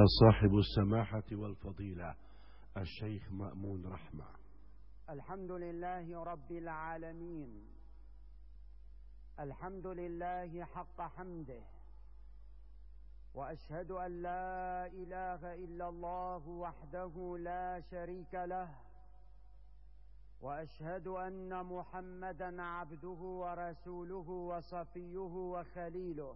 صاحب السماحة والفضيلة الشيخ مأمون رحمة. الحمد لله رب العالمين، الحمد لله حق حمده، وأشهد أن لا إله إلا الله وحده لا شريك له، وأشهد أن محمدا عبده ورسوله وصفيه وخليله.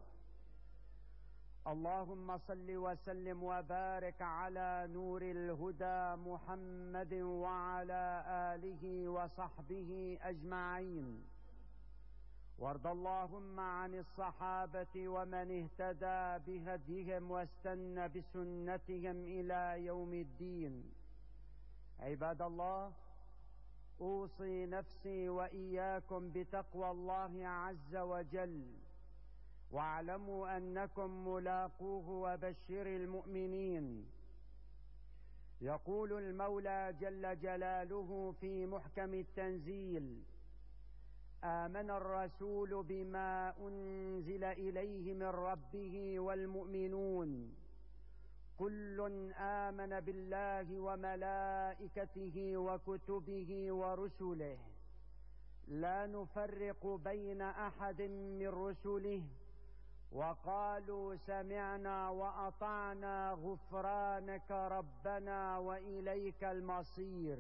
اللهم صل وسلم وبارك على نور الهدى محمد وعلى آله وصحبه أجمعين، وارض اللهم عن الصحابة ومن اهتدى بهديهم واستنى بسنتهم إلى يوم الدين. عباد الله، أوصي نفسي وإياكم بتقوى الله عز وجل، واعلموا أنكم ملاقوه وبشر المؤمنين. يقول المولى جل جلاله في محكم التنزيل: آمن الرسول بما أنزل إليه من ربه والمؤمنون كل آمن بالله وملائكته وكتبه ورسله لا نفرق بين أحد من رسله وقالوا سمعنا وأطعنا غفرانك ربنا وإليك المصير.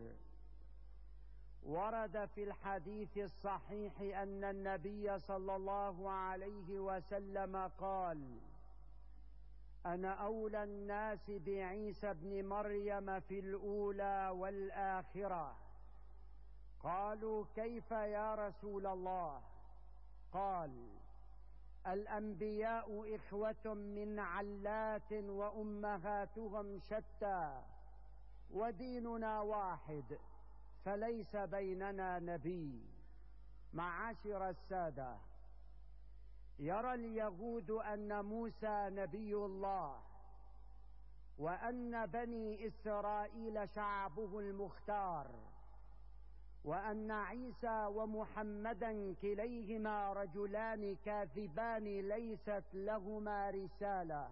ورد في الحديث الصحيح أن النبي صلى الله عليه وسلم قال: أنا أولى الناس بعيسى ابن مريم في الأولى والآخرة. قالوا: كيف يا رسول الله؟ قال: الأنبياء إخوة من علات وأمهاتهم شتى، وديننا واحد، فليس بيننا نبي. معاشر السادة، يرى اليهود أن موسى نبي الله، وأن بني إسرائيل شعبه المختار، وأن عيسى ومحمدا كليهما رجلان كاذبان ليست لهما رسالة،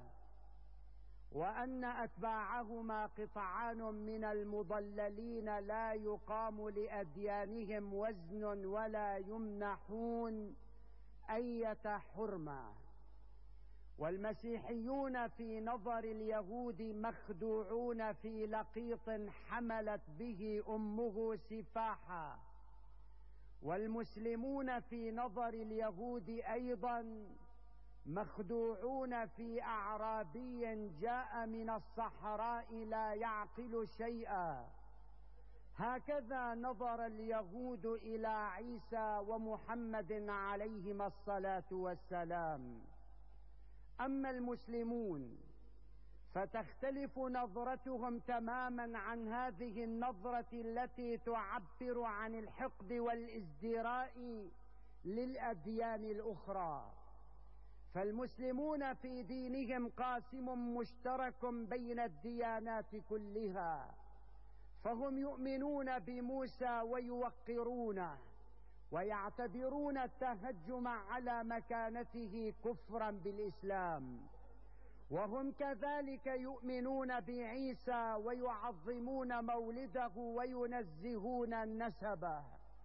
وأن أتباعهما قطعان من المضللين لا يقام لأديانهم وزن ولا يمنحون أية حرمة. والمسيحيون في نظر اليهود مخدوعون في لقيط حملت به أمه سفاحا، والمسلمون في نظر اليهود أيضا مخدوعون في أعرابي جاء من الصحراء لا يعقل شيئا. هكذا نظر اليهود إلى عيسى ومحمد عليهما الصلاة والسلام. أما المسلمون فتختلف نظرتهم تماما عن هذه النظرة التي تعبر عن الحقد والازدراء للأديان الأخرى. فالمسلمون في دينهم قاسم مشترك بين الديانات كلها، فهم يؤمنون بموسى ويوقرونه، ويعتبرون التهجم على مكانته كفرا بالإسلام. وهم كذلك يؤمنون بعيسى ويعظمون مولده وينزهون نسبه،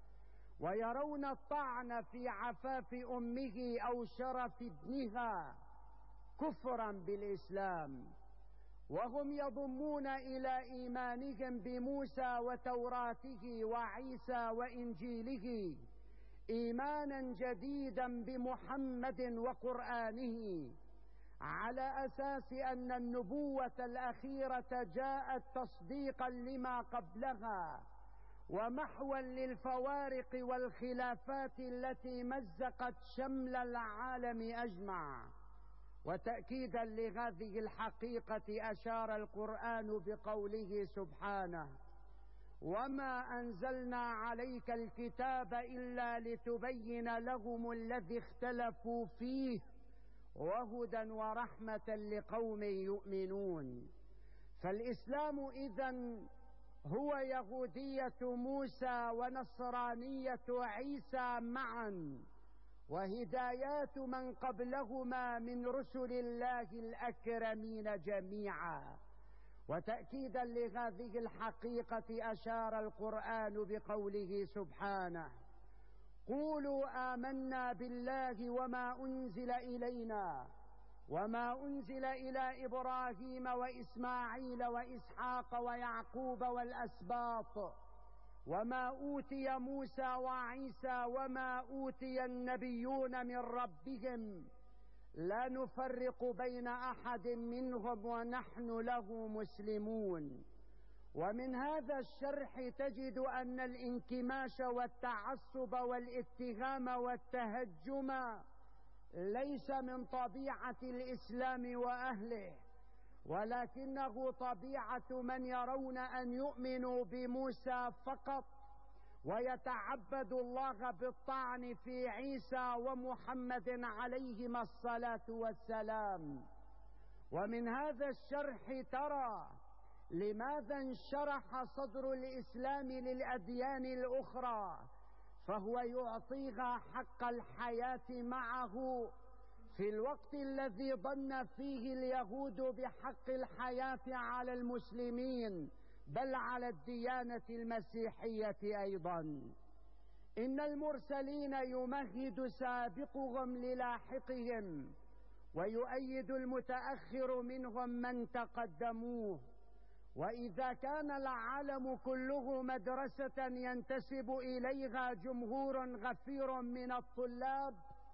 ويرون الطعن في عفاف أمه أو شرف ابنها كفرا بالإسلام. وهم يضمون إلى إيمانهم بموسى وتوراته وعيسى وإنجيله إيمانا جديدا بمحمد وقرآنه، على أساس أن النبوة الأخيرة جاءت تصديقا لما قبلها ومحوا للفوارق والخلافات التي مزقت شمل العالم أجمع. وتأكيدا لهذه الحقيقة أشار القرآن بقوله سبحانه: وما أنزلنا عليك الكتاب إلا لتبين لهم الذي اختلفوا فيه وهدى ورحمة لقوم يؤمنون. فالإسلام إذن هو يهودية موسى ونصرانية عيسى معا، وهدايات من قبلهما من رسل الله الأكرمين جميعا. وتأكيدا لهذه الحقيقة أشار القرآن بقوله سبحانه: قولوا آمنا بالله وما أنزل إلينا وما أنزل إلى إبراهيم وإسماعيل وإسحاق ويعقوب والأسباط وما أوتي موسى وعيسى وما أوتي النبيون من ربهم لا نفرق بين أحد منهم ونحن له مسلمون. ومن هذا الشرح تجد أن الانكماش والتعصب والاتهام والتهجم ليس من طبيعة الإسلام وأهله، ولكنه طبيعة من يرون أن يؤمنوا بموسى فقط ويتعبدوا الله بالطعن في عيسى ومحمد عليهما الصلاة والسلام. ومن هذا الشرح ترى لماذا انشرح صدر الإسلام للأديان الأخرى، فهو يعطيها حق الحياة معه في الوقت الذي ظن فيه اليهود بحق الحياة على المسلمين، بل على الديانة المسيحية أيضا. إن المرسلين يمهد سابقهم للاحقهم، ويؤيد المتأخر منهم من تقدموه. وإذا كان العالم كله مدرسة ينتسب إليها جمهور غفير من الطلاب،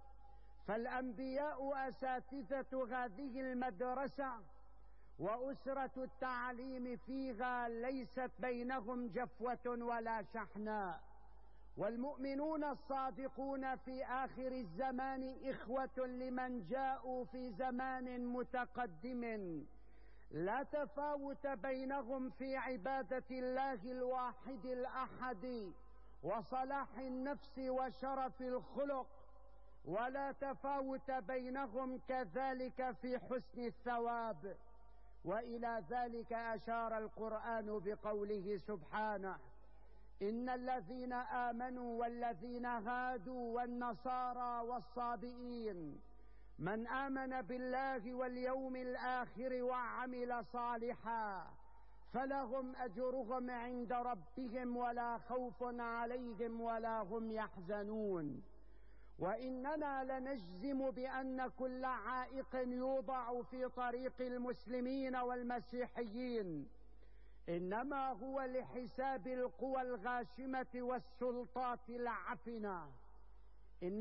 فالأنبياء أساتذة هذه المدرسة، وأسرة التعليم فيها ليست بينهم جفوة ولا شحناء. والمؤمنون الصادقون في آخر الزمان إخوة لمن جاءوا في زمان متقدم، لا تفاوت بينهم في عبادة الله الواحد الأحد وصلاح النفس وشرف الخلق، ولا تفاوت بينهم كذلك في حسن الثواب. وإلى ذلك أشار القرآن بقوله سبحانه: إن الذين آمنوا والذين هادوا والنصارى والصابئين من آمن بالله واليوم الآخر وعمل صالحا فلهم أجرهم عند ربهم ولا خوف عليهم ولا هم يحزنون. وإننا لنجزم بأن كل عائق يوضع في طريق المسلمين والمسيحيين إنما هو لحساب القوى الغاشمة والسلطات العفنة. إن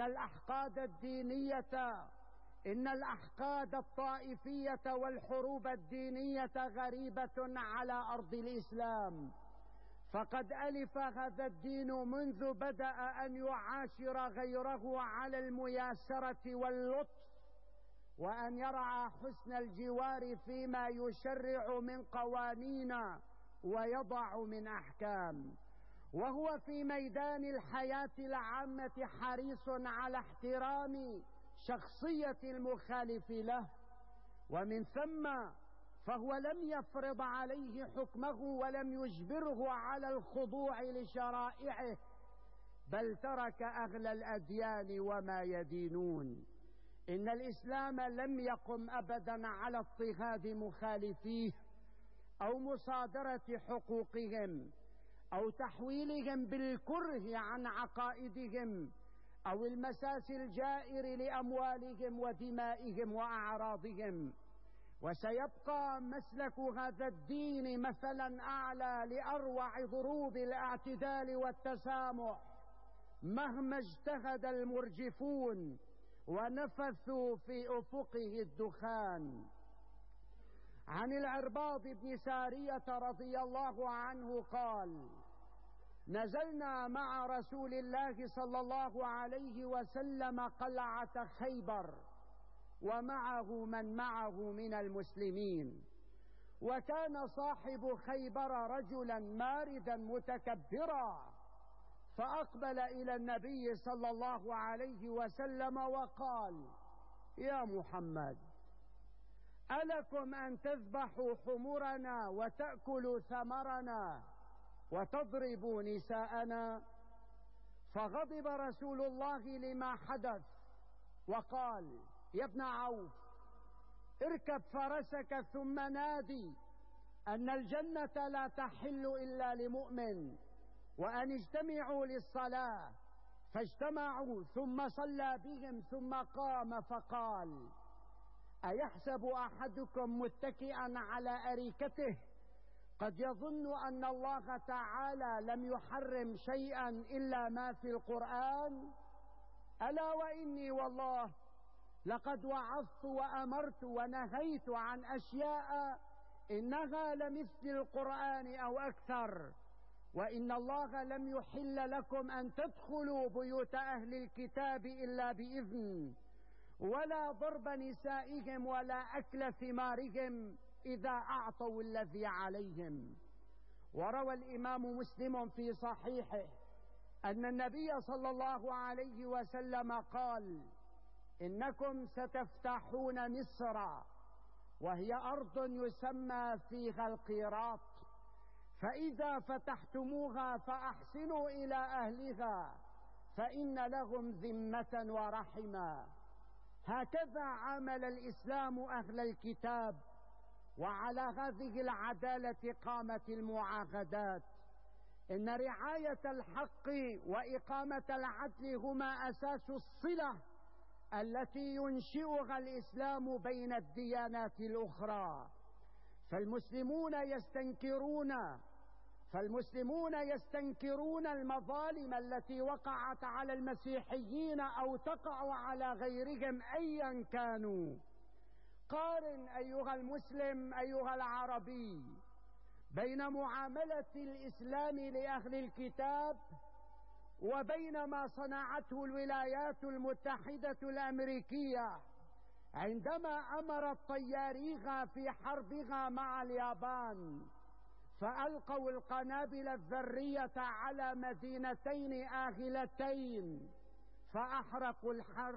الأحقاد الطائفية والحروب الدينية غريبة على أرض الإسلام، فقد ألف هذا الدين منذ بدأ أن يعاشر غيره على المياسرة واللطف، وأن يرعى حسن الجوار فيما يشرع من قوانين ويضع من أحكام. وهو في ميدان الحياة العامة حريص على احترام شخصية المخالف له، ومن ثم فهو لم يفرض عليه حكمه ولم يجبره على الخضوع لشرائعه، بل ترك أهل الأديان وما يدينون. إن الإسلام لم يقم أبدا على اضطهاد مخالفيه أو مصادرة حقوقهم أو تحويلهم بالكره عن عقائدهم أو المساس الجائر لأموالهم ودمائهم وأعراضهم. وسيبقى مسلك هذا الدين مثلا أعلى لأروع ضروب الاعتدال والتسامح مهما اجتهد المرجفون ونفثوا في أفقه الدخان. عن العرباض بن سارية رضي الله عنه قال: نزلنا مع رسول الله صلى الله عليه وسلم قلعة خيبر ومعه من معه من المسلمين، وكان صاحب خيبر رجلا ماردا متكبرا، فأقبل إلى النبي صلى الله عليه وسلم وقال: يا محمد، ألكم أن تذبحوا حمرنا وتأكلوا ثمرنا وتضربوا نساءنا؟ فغضب رسول الله لما حدث وقال: يا ابن عوف، اركب فرسك ثم نادي أن الجنة لا تحل إلا لمؤمن، وأن اجتمعوا للصلاة. فاجتمعوا، ثم صلى بهم، ثم قام فقال: أيحسب أحدكم متكئا على أريكته قد يظن أن الله تعالى لم يحرم شيئا إلا ما في القرآن؟ ألا وإني والله لقد وعظت وأمرت ونهيت عن أشياء إنها لمثل القرآن أو أكثر، وإن الله لم يحل لكم أن تدخلوا بيوت أهل الكتاب إلا بإذن، ولا ضرب نسائهم ولا أكل ثمارهم إذا أعطوا الذي عليهم. وروى الإمام مسلم في صحيحه أن النبي صلى الله عليه وسلم قال: إنكم ستفتحون مصر، وهي أرض يسمى فيها القيراط، فإذا فتحتموها فأحسنوا إلى أهلها، فإن لهم ذمة ورحما. هكذا عامل الإسلام أهل الكتاب، وعلى هذه العدالة قامت المعاهدات. إن رعاية الحق وإقامة العدل هما أساس الصلة التي ينشئها الإسلام بين الديانات الأخرى. فالمسلمون يستنكرون المظالم التي وقعت على المسيحيين أو تقع على غيرهم أيا كانوا. قارن أيها المسلم أيها العربي بين معاملة الإسلام لأهل الكتاب وبين ما صنعته الولايات المتحدة الأمريكية عندما أمرت طياريها في حربها مع اليابان، فألقوا القنابل الذرية على مدينتين آهلتين، فأحرقوا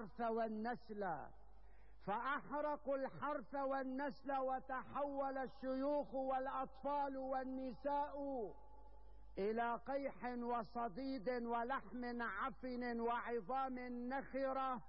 الحرث والنسل، وتحول الشيوخ والأطفال والنساء إلى قيح وصديد ولحم عفن وعظام نخرة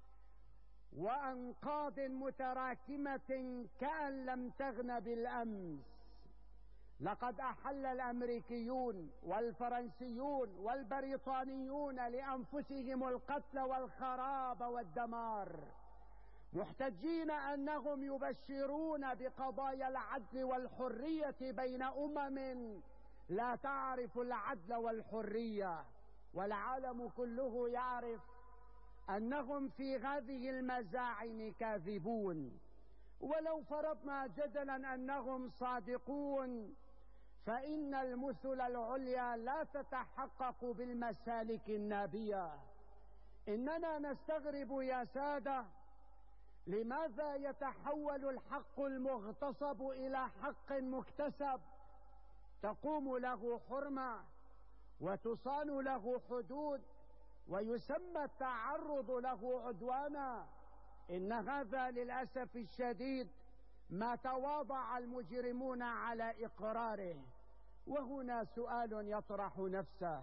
وأنقاض متراكمة كأن لم تغن بالأمس. لقد أحل الأمريكيون والفرنسيون والبريطانيون لأنفسهم القتل والخراب والدمار، محتجين أنهم يبشرون بقضايا العدل والحرية بين أمم لا تعرف العدل والحرية، والعالم كله يعرف أنهم في هذه المزاعم كاذبون. ولو فرضنا جدلا أنهم صادقون، فإن المثل العليا لا تتحقق بالمسالك النابية. إننا نستغرب يا سادة لماذا يتحول الحق المغتصب إلى حق مكتسب تقوم له حرمة وتصان له حدود ويسمى التعرض له عدوانا. إن هذا للأسف الشديد ما تواضع المجرمون على إقراره. وهنا سؤال يطرح نفسه: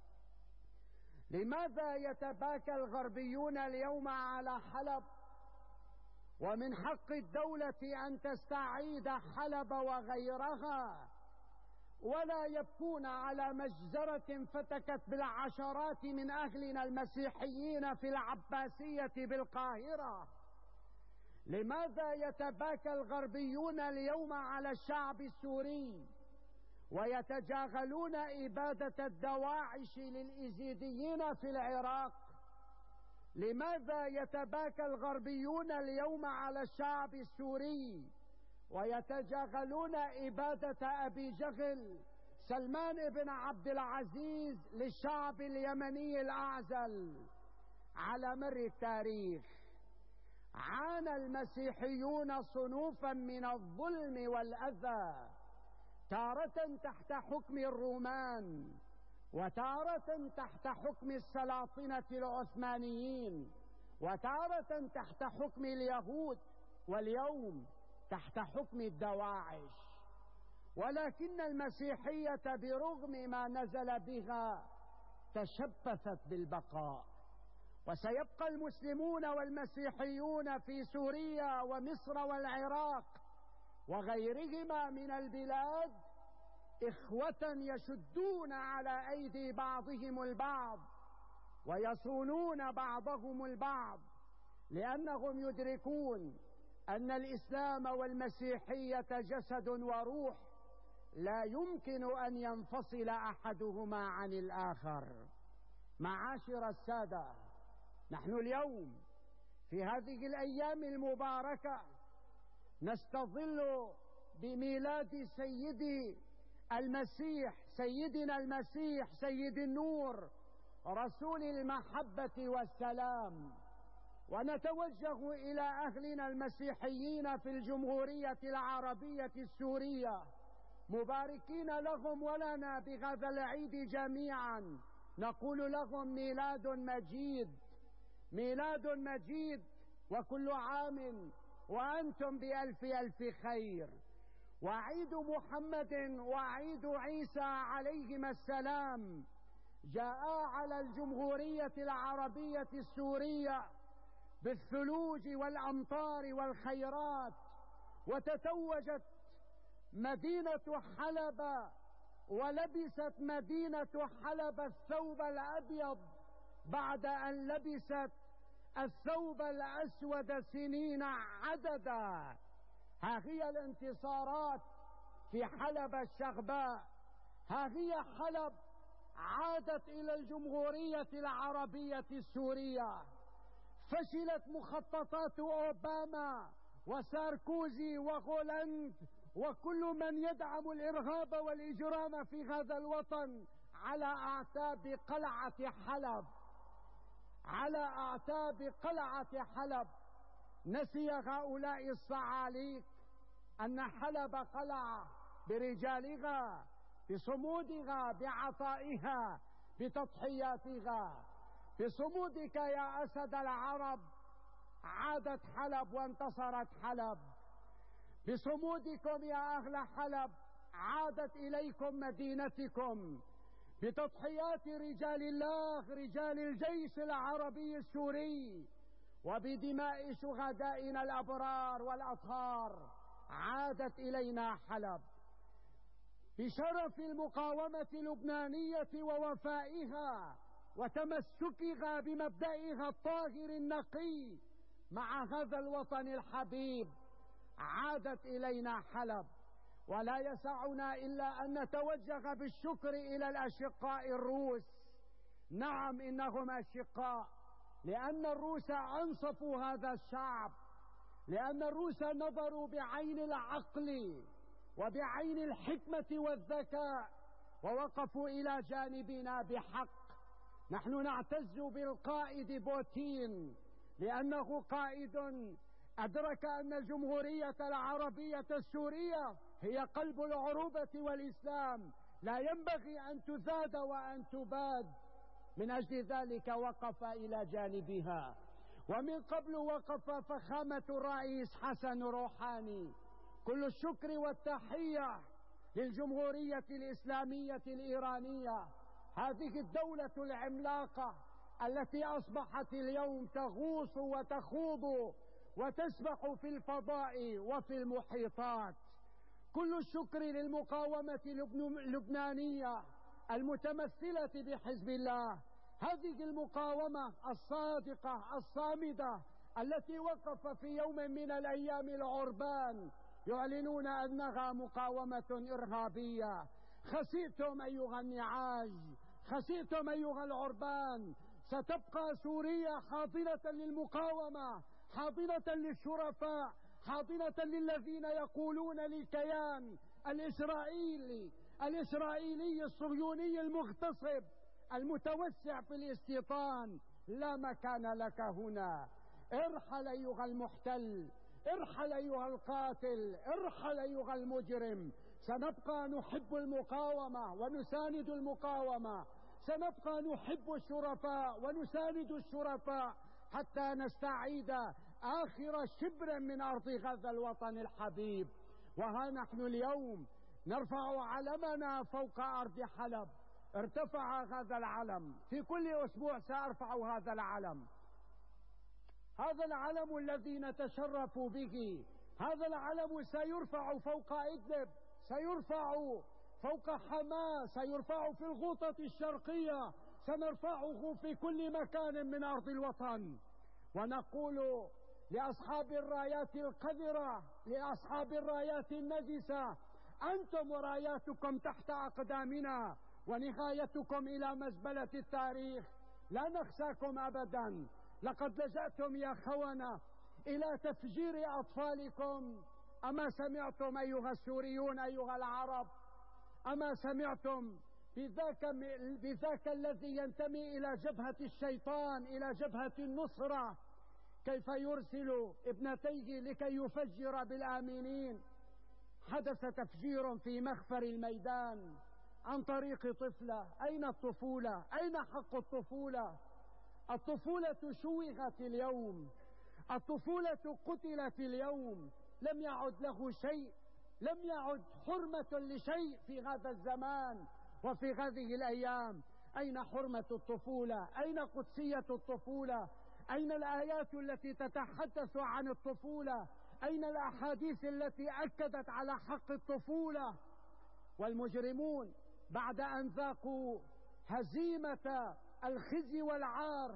لماذا يتباكى الغربيون اليوم على حلب ومن حق الدولة أن تستعيد حلب وغيرها، ولا يبكون على مجزرة فتكت بالعشرات من أهلنا المسيحيين في العباسية بالقاهرة؟ لماذا يتباكى الغربيون اليوم على الشعب السوري ويتجاهلون إبادة الدواعش للإزيديين في العراق؟ لماذا يتباكى الغربيون اليوم على الشعب السوري ويتجاهلون إبادة أبي جهل سلمان بن عبد العزيز للشعب اليمني الأعزل؟ على مر التاريخ عانى المسيحيون صنوفا من الظلم والأذى، تارة تحت حكم الرومان، وتارة تحت حكم السلاطنة العثمانيين، وتارة تحت حكم اليهود، واليوم تحت حكم الدواعش. ولكن المسيحية برغم ما نزل بها تشبثت بالبقاء، وسيبقى المسلمون والمسيحيون في سوريا ومصر والعراق وغيرهما من البلاد إخوة يشدون على أيدي بعضهم البعض ويصونون بعضهم البعض، لأنهم يدركون أن الإسلام والمسيحية جسد وروح، لا يمكن أن ينفصل أحدهما عن الآخر. معاشر السادة، نحن اليوم في هذه الأيام المباركة نستظل بميلاد سيدنا المسيح سيد النور رسول المحبة والسلام، ونتوجه إلى أهلنا المسيحيين في الجمهورية العربية السورية مباركين لهم ولنا بهذا العيد جميعا، نقول لهم ميلاد مجيد، ميلاد مجيد، وكل عام وأنتم بألف ألف خير. وعيد محمد وعيد عيسى عليهما السلام جاء على الجمهورية العربية السورية بالثلوج والأمطار والخيرات، وتتوجت مدينة حلب ولبست مدينة حلب الثوب الأبيض بعد أن لبست الثوب الأسود سنين عددا. ها هي الانتصارات في حلب الشغباء، ها هي حلب عادت إلى الجمهورية العربية السورية. فشلت مخططات أوباما وساركوزي وهولاند وكل من يدعم الإرهاب والإجرام في هذا الوطن على أعتاب قلعة حلب، على أعتاب قلعة حلب. نسي هؤلاء الصعاليك أن حلب قلعة برجالها، بصمودها، بعطائها، بتضحياتها. بصمودك يا أسد العرب عادت حلب وانتصرت حلب، بصمودكم يا أهل حلب عادت إليكم مدينتكم، بتضحيات رجال الله رجال الجيش العربي السوري، وبدماء شهدائنا الأبرار والأطهار عادت إلينا حلب. بشرف المقاومة اللبنانية ووفائها وتمسكها بمبدئها الطاهر النقي مع هذا الوطن الحبيب عادت إلينا حلب. ولا يسعنا إلا أن نتوجه بالشكر إلى الأشقاء الروس. نعم إنهم أشقاء، لأن الروس أنصفوا هذا الشعب، لأن الروس نظروا بعين العقل وبعين الحكمة والذكاء ووقفوا إلى جانبنا بحق. نحن نعتز بالقائد بوتين، لأنه قائد أدرك أن الجمهورية العربية السورية هي قلب العروبة والإسلام، لا ينبغي أن تزاد وأن تباد. من أجل ذلك وقف إلى جانبها. ومن قبل وقف فخامة الرئيس حسن روحاني. كل الشكر والتحية للجمهورية الإسلامية الإيرانية، هذه الدولة العملاقة التي أصبحت اليوم تغوص وتخوض وتسبح في الفضاء وفي المحيطات. كل الشكر للمقاومة اللبنانية المتمثلة بحزب الله، هذه المقاومة الصادقة الصامدة التي وقف في يوم من الأيام العربان يعلنون أنها مقاومة إرهابية. خسئتم أيها النعاج، خسئتم أيها العربان. ستبقى سوريا حاضنة للمقاومة، حاضنة للشرفاء، حاضنة للذين يقولون للكيان الإسرائيلي الصهيوني المغتصب المتوسع في الاستيطان: لا مكان لك هنا. ارحل أيها المحتل، ارحل أيها القاتل، ارحل أيها المجرم. سنبقى نحب المقاومة ونساند المقاومة، سنبقى نحب الشرفاء ونساند الشرفاء حتى نستعيد آخر شبر من أرض هذا الوطن الحبيب. وها نحن اليوم نرفع علمنا فوق أرض حلب. ارتفع هذا العلم، في كل أسبوع سأرفع هذا العلم. هذا العلم الذي نتشرف به، هذا العلم سيرفع فوق إدلب، سيرفع فوق حماة، سيرفع في الغوطة الشرقية، سنرفعه في كل مكان من أرض الوطن. ونقول لأصحاب الرايات القذرة، لأصحاب الرايات النجسة: أنتم وراياتكم تحت أقدامنا، ونهايتكم إلى مزبلة التاريخ. لا نخشاكم أبدا. لقد لجأتم يا خونة إلى تفجير أطفالكم. أما سمعتم أيها السوريون أيها العرب؟ أما سمعتم بذاك الذي ينتمي إلى جبهة الشيطان، إلى جبهة النصرة، كيف يرسل ابنتيه لكي يفجر بالآمنين؟ حدث تفجير في مخفر الميدان عن طريق طفلة. أين الطفولة؟ أين حق الطفولة؟ الطفولة شوهت اليوم، الطفولة قتلت اليوم. لم يعد له شيء، لم يعد حرمة لشيء في هذا الزمان وفي هذه الأيام. أين حرمة الطفولة؟ أين قدسية الطفولة؟ أين الآيات التي تتحدث عن الطفولة؟ أين الأحاديث التي أكدت على حق الطفولة؟ والمجرمون بعد أن ذاقوا هزيمة الخزي والعار،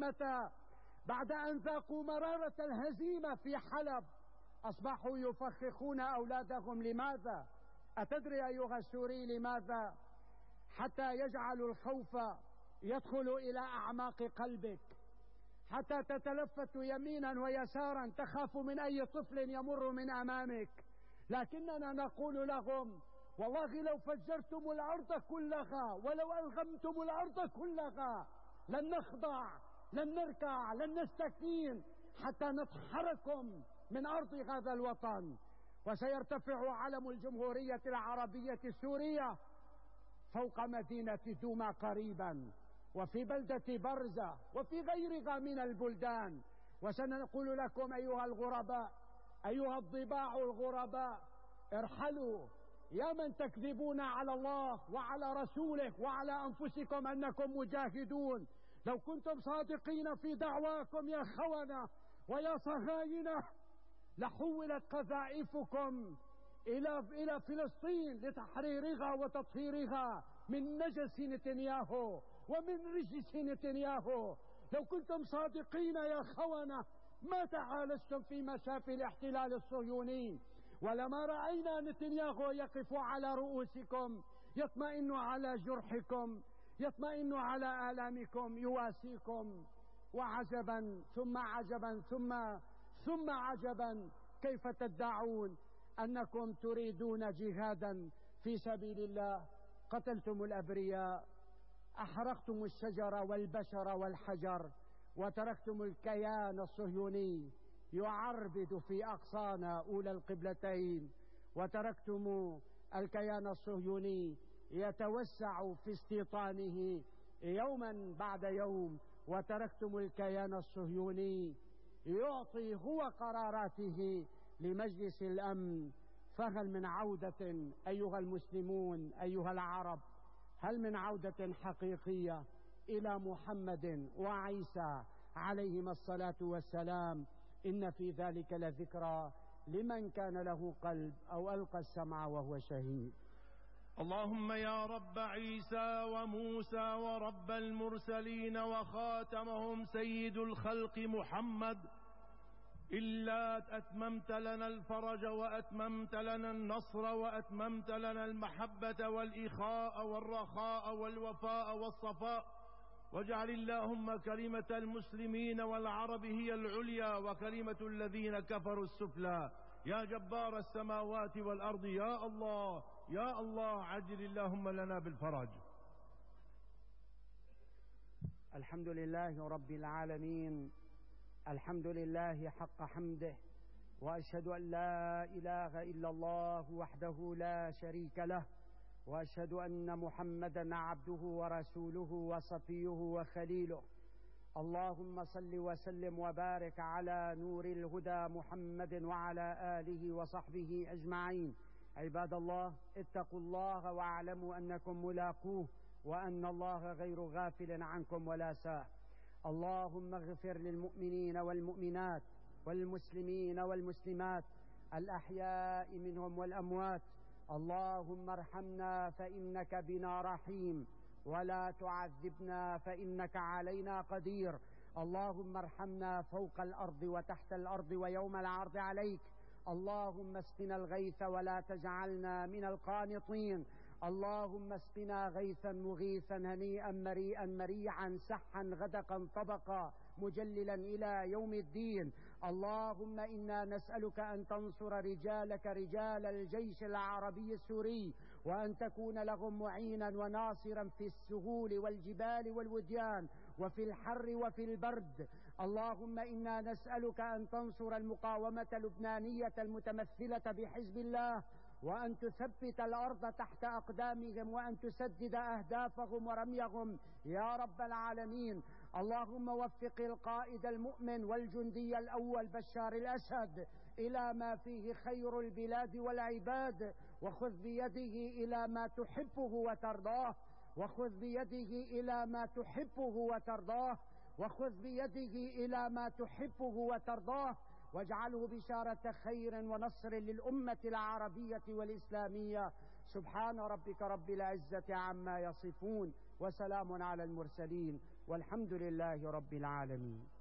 بعد أن ذاقوا مرارة الهزيمة في حلب، أصبحوا يفخخون أولادهم. لماذا؟ أتدري أيها السوري لماذا؟ حتى يجعل الخوف يدخل إلى أعماق قلبك، حتى تتلفت يمينا ويسارا تخاف من أي طفل يمر من أمامك. لكننا نقول لهم: والله لو فجرتم الأرض كلها، ولو ألغمتم الأرض كلها، لن نخضع، لن نركع، لن نستكين حتى نطهركم من أرض هذا الوطن. وسيرتفع علم الجمهورية العربية السورية فوق مدينة دوما قريبا، وفي بلدة برزة، وفي غيرها من البلدان. وسنقول لكم أيها الغرباء، أيها الضباع الغرباء: ارحلوا يا من تكذبون على الله وعلى رسوله وعلى أنفسكم أنكم مجاهدون. لو كنتم صادقين في دعواكم يا خونة ويا صهاينة، لحولت قذائفكم إلى فلسطين لتحريرها وتطهيرها من نجس نتنياهو ومن رجس نتنياهو. لو كنتم صادقين يا خونة ما تعالجتم في مشافي الاحتلال الصهيوني، ولما رأينا نتنياهو يقف على رؤوسكم، يطمئن على جرحكم، يطمئن على آلامكم، يواسيكم. وعجبا ثم عجبا ثم عجبا كيف تدعون أنكم تريدون جهادا في سبيل الله. قتلتم الأبرياء، أحرقتم الشجر والبشر والحجر، وتركتم الكيان الصهيوني يعربد في أقصانا أولى القبلتين، وتركتم الكيان الصهيوني يتوسع في استيطانه يوما بعد يوم، وتركتم الكيان الصهيوني يعطي هو قراراته لمجلس الأمن. فهل من عودة أيها المسلمون أيها العرب؟ هل من عودة حقيقية إلى محمد وعيسى عليهما الصلاة والسلام؟ إن في ذلك لذكرى لمن كان له قلب أو ألقى السمع وهو شهيد. اللهم يا رب عيسى وموسى ورب المرسلين وخاتمهم سيد الخلق محمد، إلا أتممت لنا الفرج وأتممت لنا النصر وأتممت لنا المحبة والإخاء والرخاء والوفاء والصفاء، واجعل اللهم كلمة المسلمين والعرب هي العليا وكلمة الذين كفروا السفلى. يا جبار السماوات والأرض، يا الله يا الله، عجل اللهم لنا بالفرج. الحمد لله رب العالمين، الحمد لله حق حمده، وأشهد أن لا إله إلا الله وحده لا شريك له، وأشهد أن محمدا عبده ورسوله وصفيه وخليله. اللهم صل وسلم وبارك على نور الهدى محمد وعلى آله وصحبه أجمعين. عباد الله، اتقوا الله واعلموا أنكم ملاقوه، وأن الله غير غافل عنكم ولا ساه. اللهم اغفر للمؤمنين والمؤمنات والمسلمين والمسلمات الأحياء منهم والأموات. اللهم ارحمنا فإنك بنا رحيم، ولا تعذبنا فإنك علينا قدير. اللهم ارحمنا فوق الأرض وتحت الأرض ويوم العرض عليك. اللهم اسقنا الغيث ولا تجعلنا من القانطين. اللهم اسقنا غيثا مغيثا هنيئا مريئا مريعا سحا غدقا طبقا مجللا إلى يوم الدين. اللهم إنا نسألك أن تنصر رجالك رجال الجيش العربي السوري، وأن تكون لهم معينا وناصرا في السهول والجبال والوديان وفي الحر وفي البرد. اللهم إنا نسألك أن تنصر المقاومة اللبنانية المتمثلة بحزب الله، وأن تثبت الأرض تحت أقدامهم، وأن تسدد أهدافهم ورميهم يا رب العالمين. اللهم وفق القائد المؤمن والجندي الأول بشار الأسد إلى ما فيه خير البلاد والعباد، وخذ بيده إلى ما تحبه وترضاه، وخذ بيده إلى ما تحبه وترضاه، وخذ بيده إلى ما تحبه وترضاه، واجعله بشارة خير ونصر للأمة العربية والإسلامية. سبحان ربك رب العزة عما يصفون، وسلام على المرسلين، والحمد لله رب العالمين.